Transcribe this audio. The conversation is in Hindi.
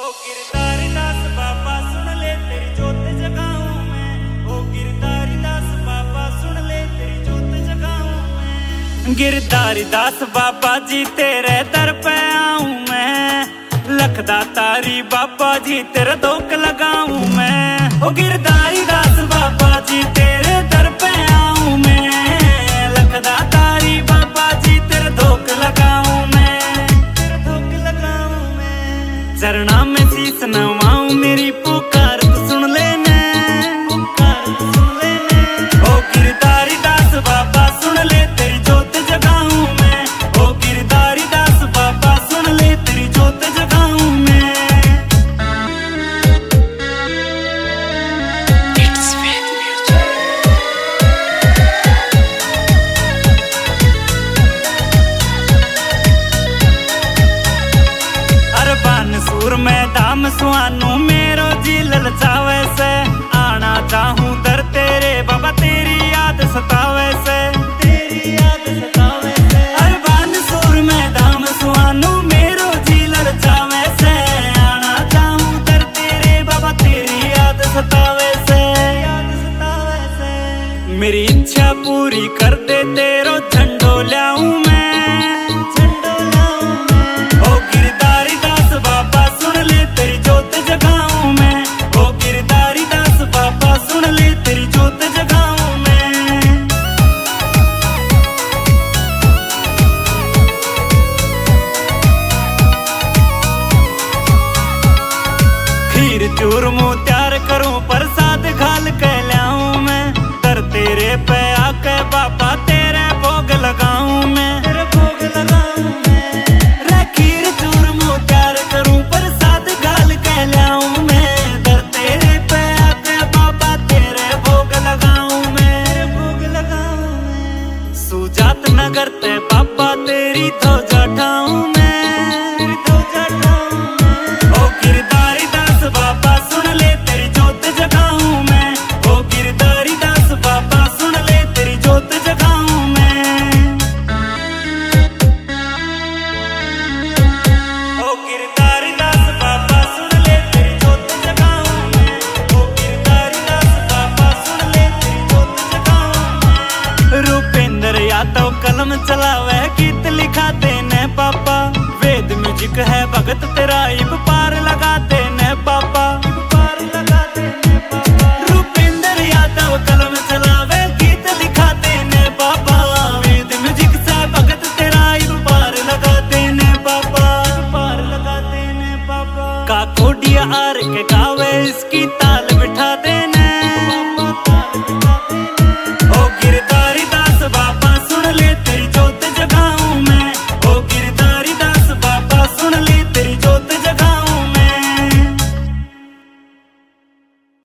ओ गिरधारी दास बाबा सुन ले तेरी जोत जगाऊं मैं। ओ गिरधारी दास बाबा सुन ले तेरी जोत जगाऊं मैं। गिरधारी दास बाबा जी तेरे दर पे आऊं मैं। लखदा तारी बाबा जी तेरे धोख लगाऊं मैं। ओ गिरधारी दास बाबा जी तेरे दर पे आऊं मैं। लखदा तारी बाबा जी तेरे धोख लगाऊं मैं। तेरे धोख लगाऊं मैं। चरणा में शीस नवाऊं मेरी पुकार तू सुन लेने। पुकार तू सुन लेने। ओ गिरधारी दास बाबा सुन ले तेरी जोत जगाऊं मैं। ओ गिरधारी दास बाबा सुन ले तेरी जोत जगाऊं मैं। अरे बानसूर में धाम सुहानू मेरो जी ललचावे से। आना चाहूं दर तेरे बाबा तेरी याद सतावे से। तेरी याद सतावे से। अरे बानसूर में धाम सुहानू मेरो जी ललचावे से। आना चाहूं दर तेरे बाबा तेरी याद सतावे से। याद सतावे से। मेरी इच्छा पूरी कर दे तेरो झंडो ल्याऊं मैं। झंडो ल्याऊं मैं। ओ गिरधारी दास बाबा सुन ले तेरी जोत जगाऊं मैं। ओ गिरधारी दास बाबा सुन ले तेरी जोत जगाऊं मैं। खीर चूरमू तैयार करूं प्रसाद घाल के ल्याऊं मैं। दर तेरे पे आके बाबा तेरे भोग लगाऊं मैं। तेरे भोग लगाऊं मैं। रे खीर चूरमू तैयार करूं प्रसाद घाल के ल्याऊं मैं। दर तेरे पे आके बाबा तेरे भोग लगाऊं मैं। तेरे भोग लगाऊं मैं। सुजात नगर ते बाबा तेरी ध्वजा उठाऊं मैं। तेरी ध्वजा उठाऊं मैं। ओ गिरधारी दास बाबा सुन ले तेरी जोत जगाऊं मैं। ओ गिरधारी दास बाबा सुन ले तेरी जोत जगाऊं मैं। ओ गिरधारी दास बाबा सुन ले तेरी जोत जगाऊं मैं। ओ गिरधारी दास बाबा सुन ले तेरी जोत जगाऊं मैं। रूपेंद्र यादव कलम चलावे गीत लिखाते ने पापा। वेद म्यूजिक है भगत तेरा इब पार लगाते ने पापा। इब पार लगाते ने पापा। रूपेंद्र यादव कलम चलावे गीत लिखाते ने पापा। वेद म्यूजिक से भगत तेरा इब पार लगाते ने पापा। इब पार लगाते ने पापा। का कोडिया आर के गावे इसकी ताल